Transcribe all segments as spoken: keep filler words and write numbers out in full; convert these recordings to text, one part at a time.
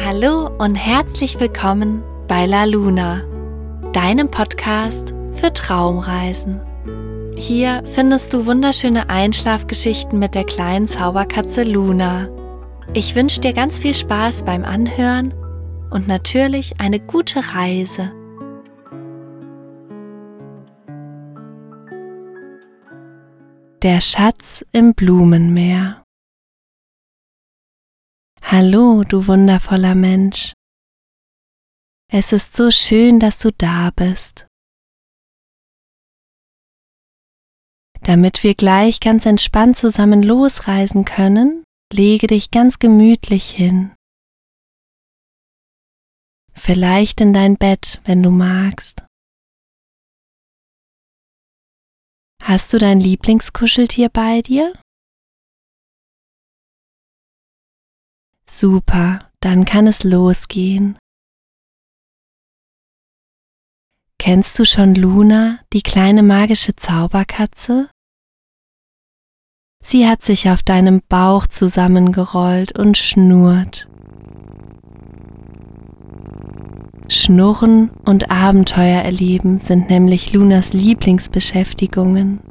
Hallo und herzlich willkommen bei La Luna, deinem Podcast für Traumreisen. Hier findest du wunderschöne Einschlafgeschichten mit der kleinen Zauberkatze Luna. Ich wünsche dir ganz viel Spaß beim Anhören und natürlich eine gute Reise. Der Schatz im Blumenmeer. Hallo, du wundervoller Mensch. Es ist so schön, dass du da bist. Damit wir gleich ganz entspannt zusammen losreisen können, lege dich ganz gemütlich hin. Vielleicht in dein Bett, wenn du magst. Hast du dein Lieblingskuscheltier bei dir? Super, dann kann es losgehen. Kennst du schon Luna, die kleine magische Zauberkatze? Sie hat sich auf deinem Bauch zusammengerollt und schnurrt. Schnurren und Abenteuer erleben sind nämlich Lunas Lieblingsbeschäftigungen.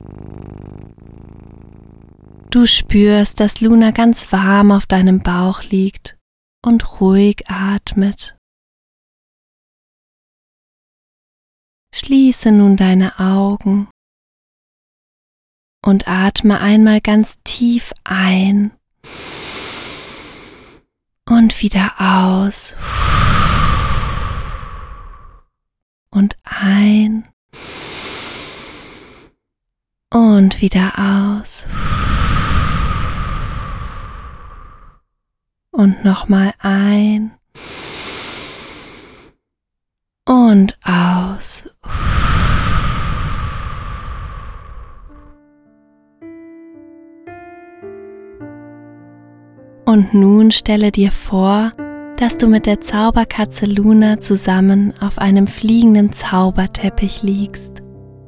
Du spürst, dass Luna ganz warm auf deinem Bauch liegt und ruhig atmet. Schließe nun deine Augen und atme einmal ganz tief ein und wieder aus und ein und wieder aus. Und nochmal ein und aus. Und nun stelle dir vor, dass du mit der Zauberkatze Luna zusammen auf einem fliegenden Zauberteppich liegst.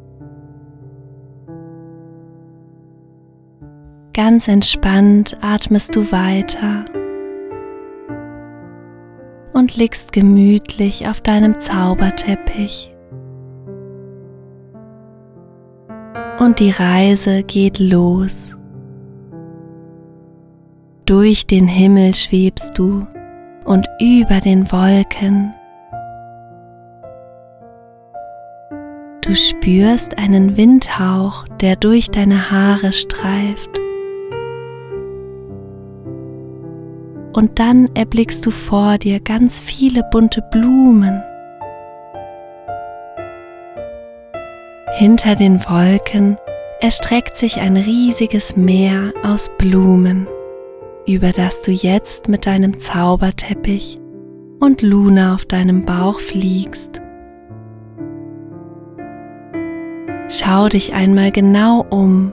Ganz entspannt atmest du weiter und liegst gemütlich auf deinem Zauberteppich. Und die Reise geht los. Durch den Himmel schwebst du und über den Wolken. Du spürst einen Windhauch, der durch deine Haare streift. Und dann erblickst du vor dir ganz viele bunte Blumen. Hinter den Wolken erstreckt sich ein riesiges Meer aus Blumen, über das du jetzt mit deinem Zauberteppich und Luna auf deinem Bauch fliegst. Schau dich einmal genau um.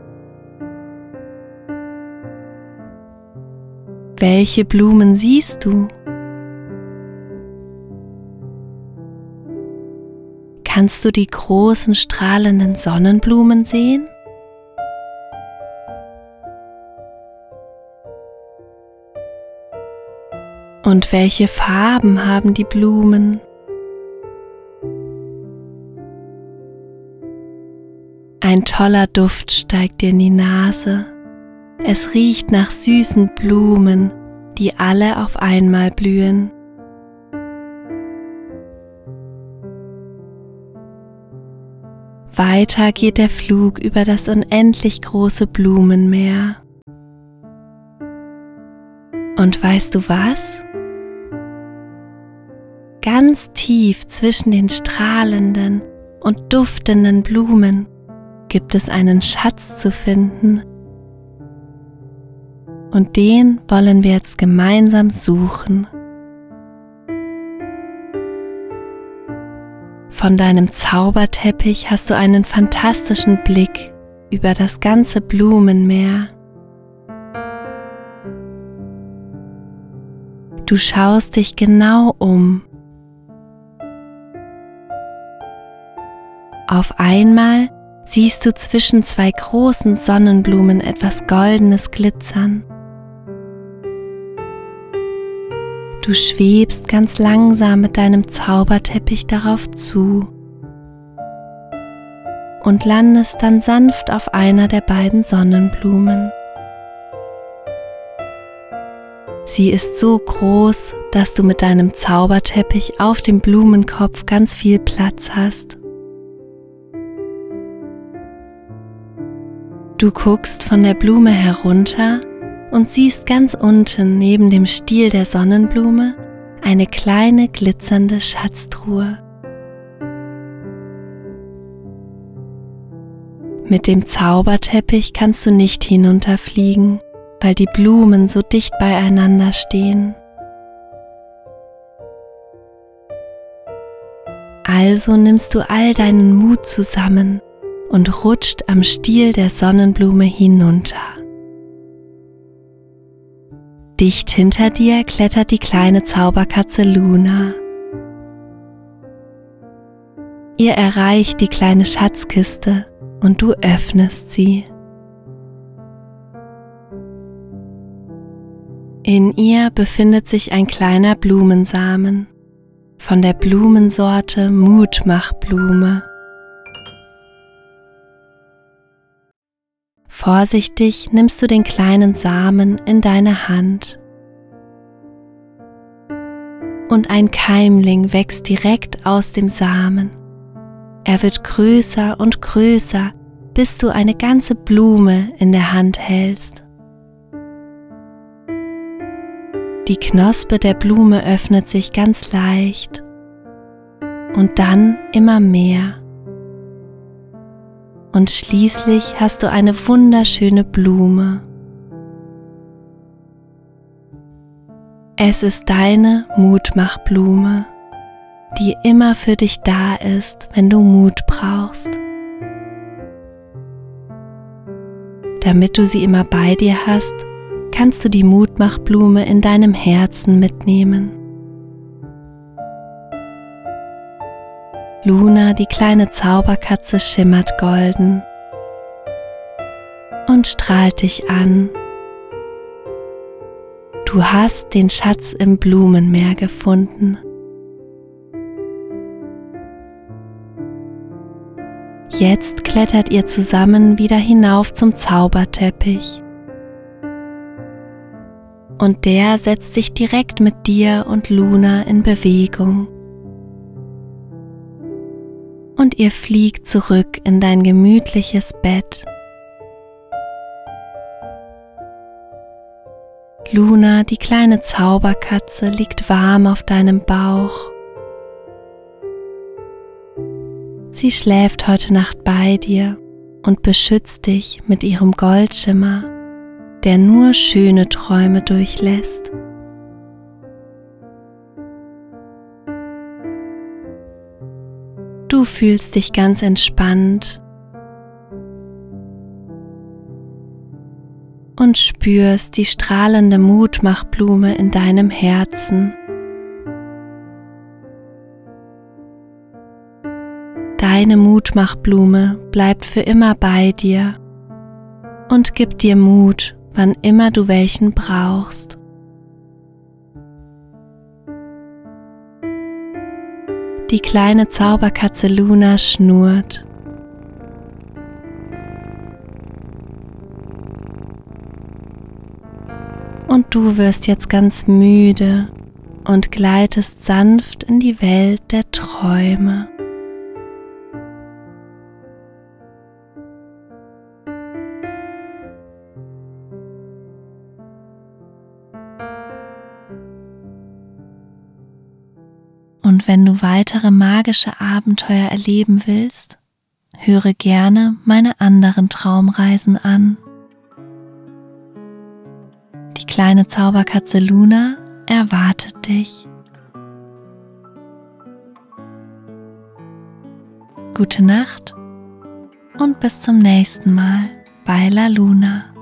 Welche Blumen siehst du? Kannst du die großen strahlenden Sonnenblumen sehen? Und welche Farben haben die Blumen? Ein toller Duft steigt dir in die Nase. Es riecht nach süßen Blumen, die alle auf einmal blühen. Weiter geht der Flug über das unendlich große Blumenmeer. Und weißt du was? Ganz tief zwischen den strahlenden und duftenden Blumen gibt es einen Schatz zu finden. Und den wollen wir jetzt gemeinsam suchen. Von deinem Zauberteppich hast du einen fantastischen Blick über das ganze Blumenmeer. Du schaust dich genau um. Auf einmal siehst du zwischen zwei großen Sonnenblumen etwas Goldenes glitzern. Du schwebst ganz langsam mit deinem Zauberteppich darauf zu und landest dann sanft auf einer der beiden Sonnenblumen. Sie ist so groß, dass du mit deinem Zauberteppich auf dem Blumenkopf ganz viel Platz hast. Du guckst von der Blume herunter und siehst ganz unten neben dem Stiel der Sonnenblume eine kleine glitzernde Schatztruhe. Mit dem Zauberteppich kannst du nicht hinunterfliegen, weil die Blumen so dicht beieinander stehen. Also nimmst du all deinen Mut zusammen und rutscht am Stiel der Sonnenblume hinunter. Dicht hinter dir klettert die kleine Zauberkatze Luna. Ihr erreicht die kleine Schatzkiste und du öffnest sie. In ihr befindet sich ein kleiner Blumensamen von der Blumensorte Mutmachblume. Vorsichtig nimmst du den kleinen Samen in deine Hand und ein Keimling wächst direkt aus dem Samen. Er wird größer und größer, bis du eine ganze Blume in der Hand hältst. Die Knospe der Blume öffnet sich ganz leicht und dann immer mehr. Und schließlich hast du eine wunderschöne Blume. Es ist deine Mutmachblume, die immer für dich da ist, wenn du Mut brauchst. Damit du sie immer bei dir hast, kannst du die Mutmachblume in deinem Herzen mitnehmen. Luna, die kleine Zauberkatze, schimmert golden und strahlt dich an. Du hast den Schatz im Blumenmeer gefunden. Jetzt klettert ihr zusammen wieder hinauf zum Zauberteppich. Und der setzt sich direkt mit dir und Luna in Bewegung. Und ihr fliegt zurück in dein gemütliches Bett. Luna, die kleine Zauberkatze, liegt warm auf deinem Bauch. Sie schläft heute Nacht bei dir und beschützt dich mit ihrem Goldschimmer, der nur schöne Träume durchlässt. Du fühlst dich ganz entspannt und spürst die strahlende Mutmachblume in deinem Herzen. Deine Mutmachblume bleibt für immer bei dir und gibt dir Mut, wann immer du welchen brauchst. Die kleine Zauberkatze Luna schnurrt. Und du wirst jetzt ganz müde und gleitest sanft in die Welt der Träume. Und wenn du weitere magische Abenteuer erleben willst, höre gerne meine anderen Traumreisen an. Die kleine Zauberkatze Luna erwartet dich. Gute Nacht und bis zum nächsten Mal bei La Luna.